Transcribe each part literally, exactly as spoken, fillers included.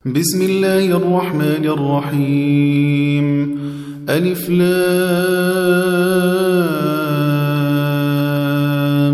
بسم الله الرحمن الرحيم ألف لام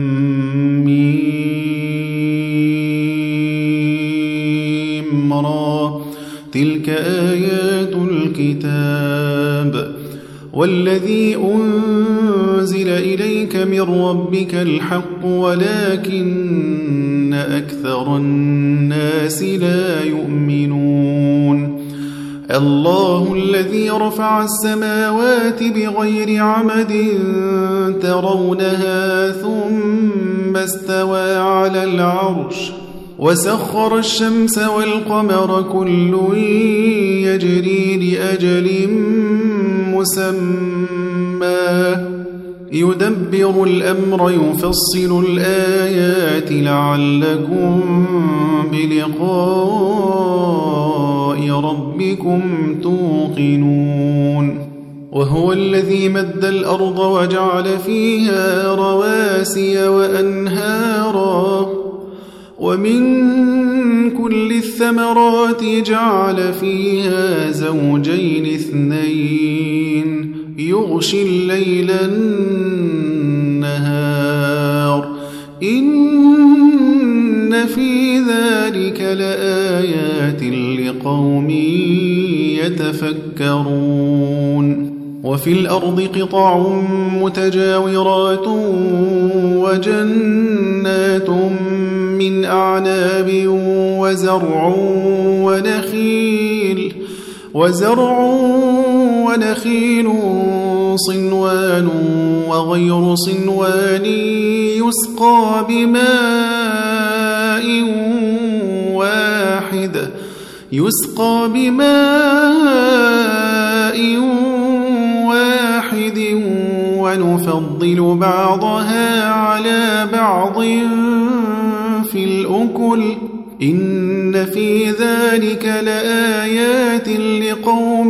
ميم را تلك آيات الكتاب والذي أنزل إليك من ربك الحق ولكن أكثر الناس لا يؤمنون الله الذي رفع السماوات بغير عمد ترونها ثم استوى على العرش وسخر الشمس والقمر كل يجري لأجل مسمى يدبر الأمر يفصل الآيات لعلكم بلقاء ربكم توقنون وهو الذي مد الأرض وجعل فيها رواسي وأنهارا ومن كل الثمرات جعل فيها زوجين اثنين يغشي الليل النهار إن في ذلك لآيات لقوم يتفكرون وفي الأرض قطع متجاورات وجنات من أعناب وزرع ونخيل وزرع ونخيل صنوان وغير صنوان يسقى بماء واحد يسقى بماء واحد ونفضل بعضها على بعض في الأكل إن في ذلك لآيات لقوم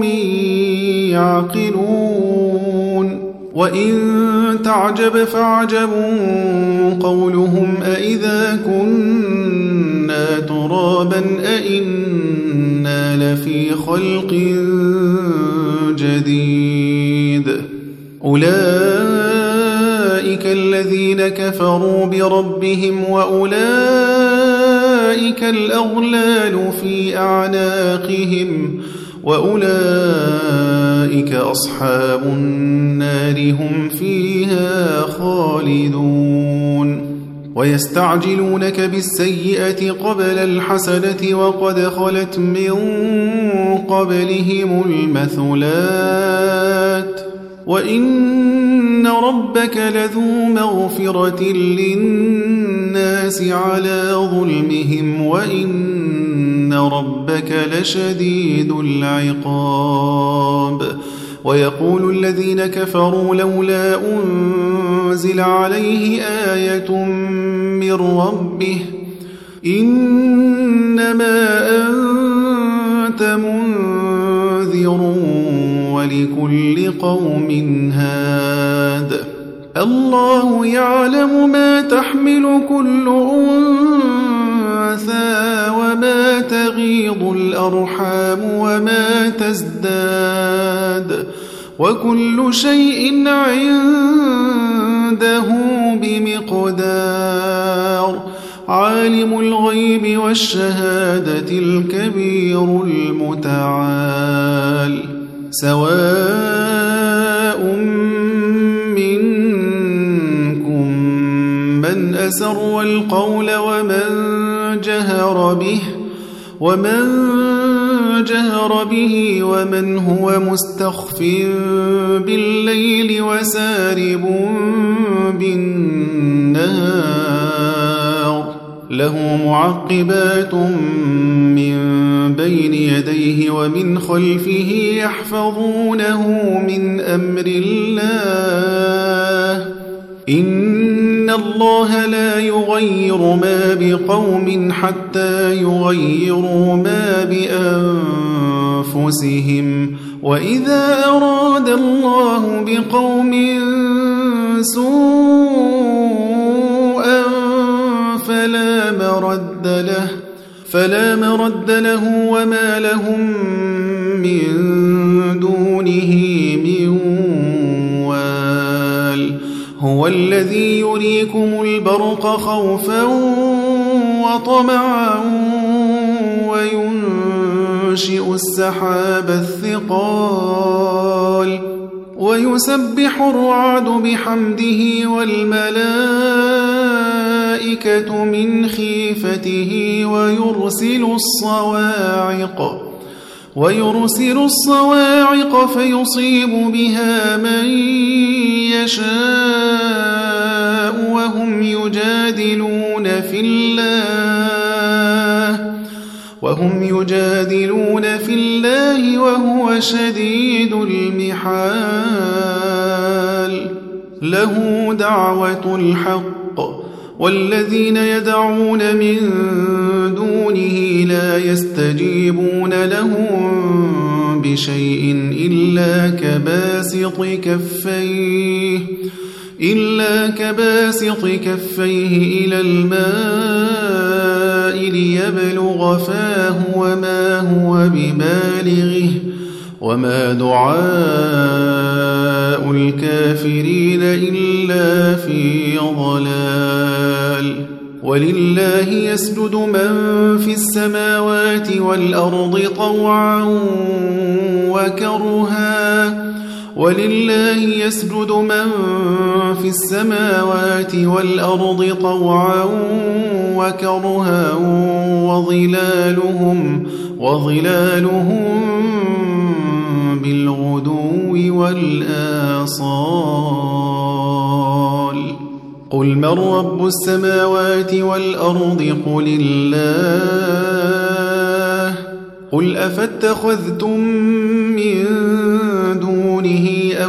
يعقلون وإن تعجب فاعجب قولهم أإذا كنا ترابا أإنا لفي خلق جديد أولئك الذين كفروا بربهم وأولئك الأغلال في أعناقهم وأولئك أصحاب النار هم فيها خالدون ويستعجلونك بالسيئة قبل الحسنة وقد خلت من قبلهم المثلات وإن ربك لذو مغفرة للناس على ظلمهم وإن ربك لشديد العقاب ويقول الذين كفروا لولا أنزل عليه آية من ربه إنما أنت منذر ولكل قوم هاد الله يعلم ما تحمل كل أنثى وما تغيض الأرحام وما تزداد وكل شيء عنده بمقدار عالم الغيب والشهادة الكبير المتعال سواء منكم من أسر القول ومن جهر به ومن جهر به ومن هو مستخف بالليل وسارب بالنهار له معقبات من بين يديه ومن خلفه يحفظونه من أمر الله إن الله لا يغير ما بقوم حتى يغيروا ما بأنفسهم وإذا أراد الله بقوم سوءا فلا مرد له فلا مرد له وما لهم من دونه من وال هو الذي يريكم البرق خوفا وطمعا وينشئ السحاب الثقال ويسبح الرعد بحمده والملائكة من خيفته ويرسل الصواعق ويرسل الصواعق فيصيب بها من يشاء وهم يجادلون في الله وهم يجادلون في الله وهو شديد المحال له دعوة الحق والذين يدعون من دونه لا يستجيبون لهم بشيء إلا كباسط كفيه إلا كباسط كفيه إلى الماء ليبلغ فاه وما هو ببالغه وما دعاء الكافرين إلا في ضلال ولله يسجد من في السماوات والأرض طوعا وكرها ولله يسجد من في السماوات والأرض طوعا وكرها وظلالهم وظلالهم بالغدو والآصال قل من رب السماوات والأرض قل الله قل أفاتخذتم من دونه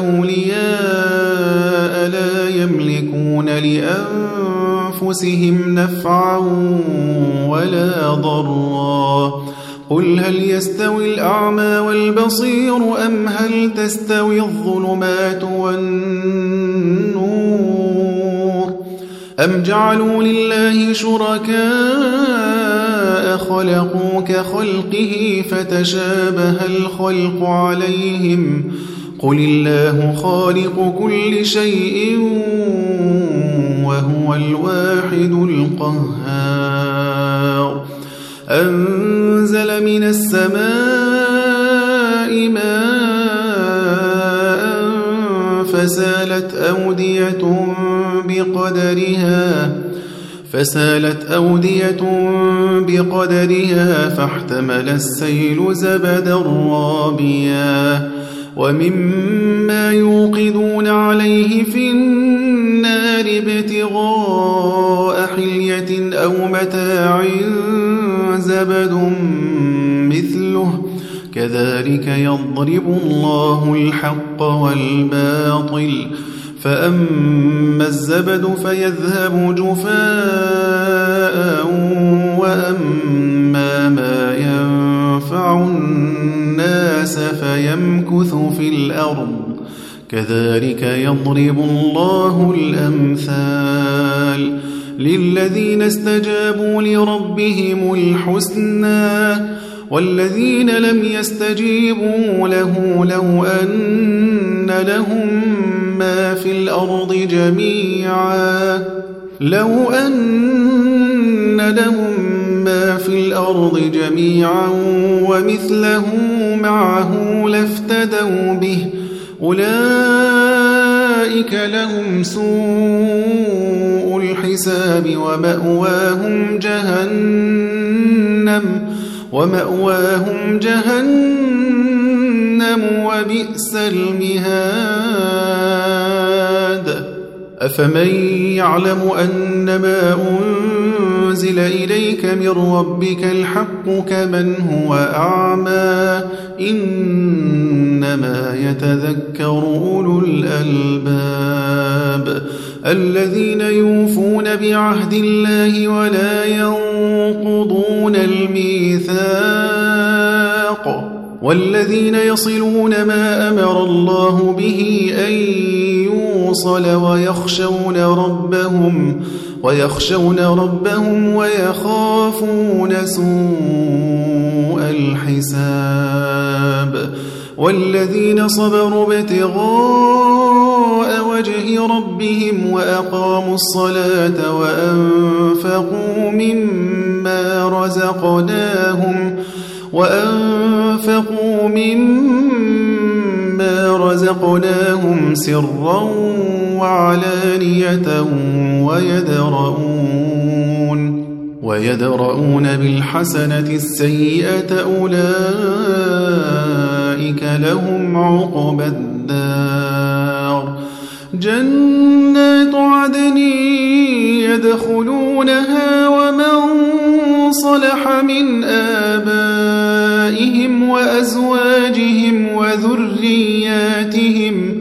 أولياء لا يملكون لأنفسهم نفعا ولا ضرا قل هل يستوي الأعمى والبصير أم هل تستوي الظلمات والنور أم جعلوا لله شركاء خلقوا كخلقه فتشابه الخلق عليهم قل الله خالق كل شيء وهو الواحد القهار أنزل من السماء ماء فسالت أودية بقدرها فسالت أودية بقدرها فاحتمل السيل زبدا رابيا ومما يوقدون عليه في النار ابتغاء حلية أو متاع زبد مثله كذلك يضرب الله الحق والباطل فأما الزبد فيذهب جفاء وأما ما ينفع الناس فيمكث في الأرض كذلك يضرب الله الأمثال للذين استجابوا لربهم الحسنى والذين لم يستجيبوا له لو أن لهم ما في الأرض جميعا لو أن لهم ما في الأرض جميعا ومثله معه لافتدوا به أولئك لهم سوء الحساب ومأواهم جهنم ومأواهم جهنم وبئس المهاد أفمن يعلم أنما أنزل إليك من ربك الحق كمن هو أعمى إنما يتذكر أولو الألباب الذين يوفون بعهد الله ولا ينقضون الميثاق والذين يصلون ما أمر الله به أن يوصل ويخشون ربهم ويخشون ربهم ويخافون سوء الحساب والذين صبروا ابتغاء وجه ربهم وأقاموا الصلاة وأنفقوا مما رزقناهم وأنفقوا مما رزقناهم سرا وعلانية ويدرؤون ويدرؤون بالحسنة السيئة أولئك لهم عقبى الدار جنات عدن يدخلونها ومن صلح من آبائهم وأزواجهم وذرياتهم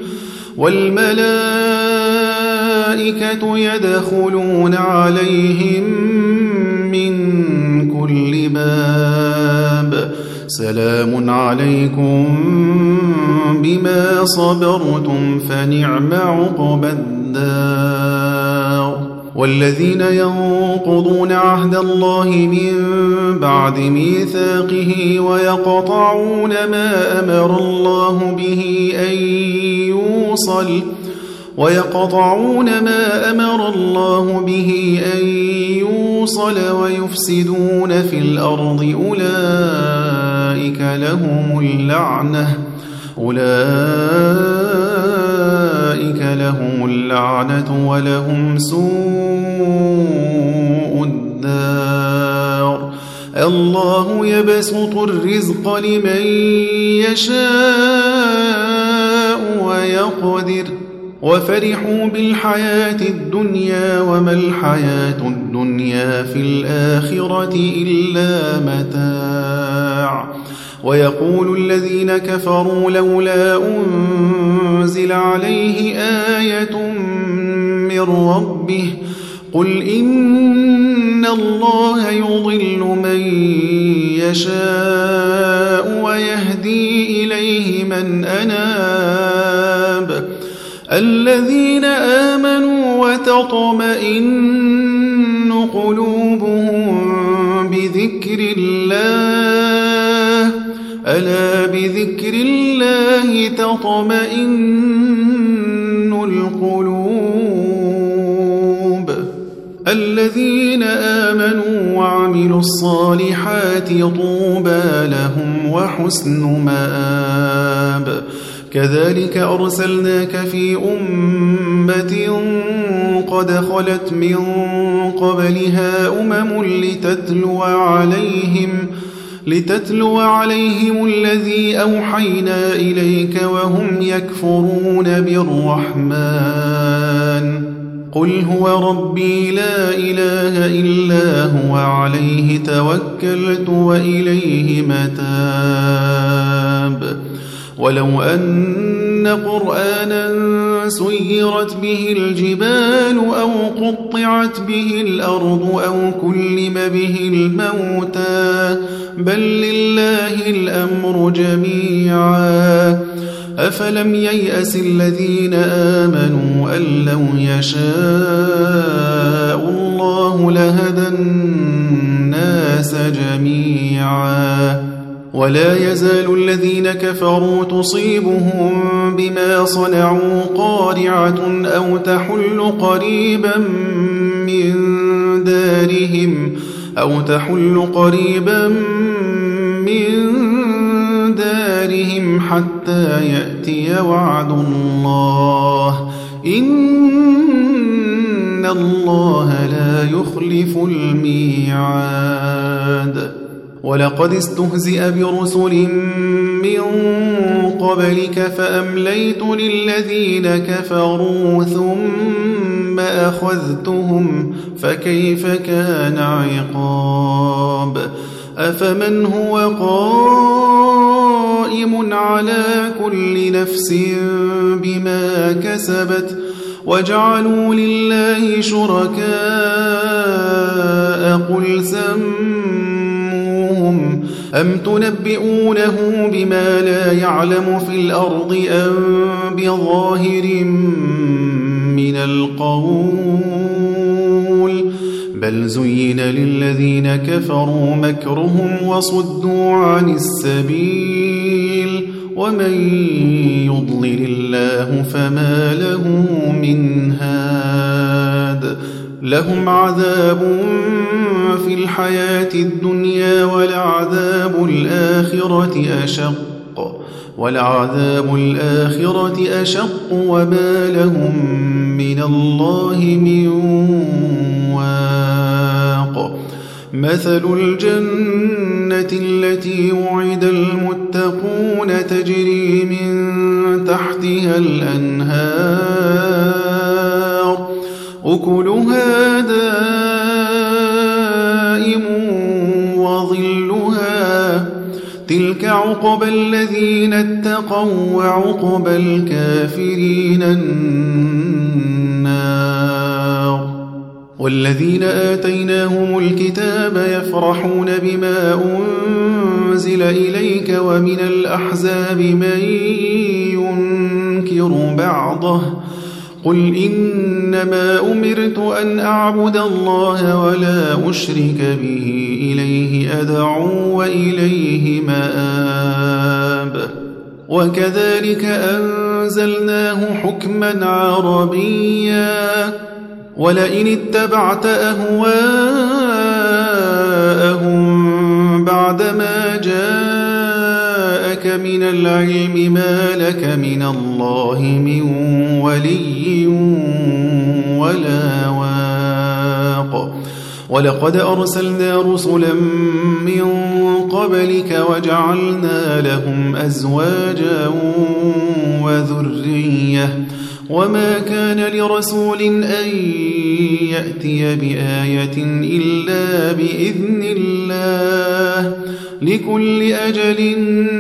والملائكة يدخلون عليهم من كل باب سلام عليكم بما صبرتم فنعم عقبى الدار والذين ينقضون عهد الله من بعد ميثاقه ويقطعون ما أمر الله به أن يوصل ويقطعون ما أمر الله به أن يوصل ويفسدون في الأرض أولئك لهم اللعنة أولئك لهم اللعنة ولهم سوء الدار الله يبسط الرزق لمن يشاء ويقدر وفرحوا بالحياة الدنيا وما الحياة الدنيا في الآخرة إلا متاع ويقول الذين كفروا لولا أنزل عليه آية من ربه قل إن الله يضل من يشاء ويهدي إليه من أناب الذين آمنوا وتطمئن قلوبهم بذكر الله ألا بذكر الله تطمئن القلوب الذين آمنوا وعملوا الصالحات طوبى لهم وحسن مآب كذلك أرسلناك في أمة قد خلت من قبلها أمم لتتلو عليهم لتتلو عليهم الذي أوحينا إليك وهم يكفرون بالرحمن قل هو ربي لا إله إلا هو عليه توكلت وإليه متاب ولو أن قرآنا سيرت به الجبال أو قطعت به الأرض أو كلم به الموتى بل لله الأمر جميعا أفلم ييأس الذين آمنوا أن لو يشاء الله لهدى الناس جميعا ولا يزال الذين كفروا تصيبهم بما صنعوا قارعة أو تحل قريبا من دارهم أو تحل قريبا من دارهم حتى يأتي وعد الله إن الله لا يخلف الميعاد ولقد استهزئ برسل من قبلك فأمليت للذين كفروا ثم أخذتهم فكيف كان عقاب أفمن هو قائم على كل نفس بما كسبت وجعلوا لله شركاء قل سموهم أم تنبئونه بما لا يعلم في الأرض أم بظاهر من القول بل زين للذين كفروا مكرهم وصدوا عن السبيل ومن يضلل الله فما له من هاد لهم عذاب في الحياة الدنيا ولعذاب الآخرة أشق ولعذاب الآخرة أشق وما لهم من الله من واق مثل الجنة التي وعد المتقون تجري من تحتها الأنهار أكلها دائم وظلها تلك عقبى الذين اتقوا وعقبى الكافرين النار والذين آتيناهم الكتاب يفرحون بما أنزل إليك ومن الأحزاب من ينكر بعضه قل إنما أمرت أن أعبد الله ولا أشرك به إليه أدعو وإليه مآب وكذلك أنزلناه حكما عربيا ولئن اتبعت أهواءهم بعدما جاءك من العلم ما لك من الله من ولي ولا واق ولقد أرسلنا رسلا من قبلك وجعلنا لهم أزواجا وذرية وما كان لرسول أن يأتي بآية إلا بإذن الله لكل أجل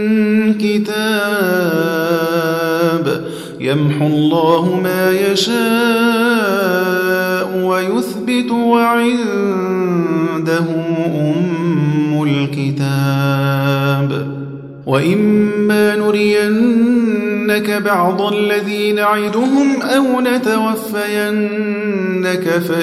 كتاب يمحو الله ما يشاء ويثبت وعنده أم الكتاب وإما نرينك بعض الذي نعدهم أو نتوفينك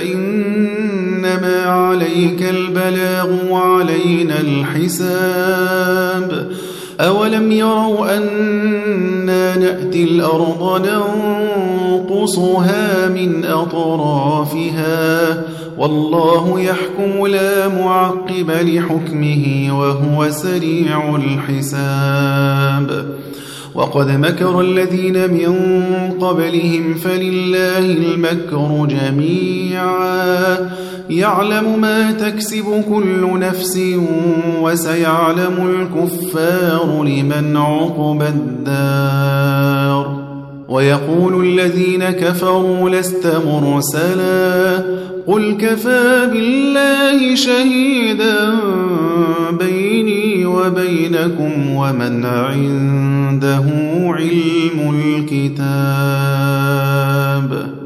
فإنما عليك البلاغ وعلينا الحساب أولم يروا أنا نأتي الأرض ننقصها من أطرافها والله يحكم لا معقب لحكمه وهو سريع الحساب وقد مكر الذين من قبلهم فلله المكر جميعا يعلم ما تكسب كل نفس وسيعلم الكفار لمن عقبى الدار ويقول الذين كفروا لست مرسلا قل كفى بالله شهيدا بيني وبينكم ومن عنده علم الكتاب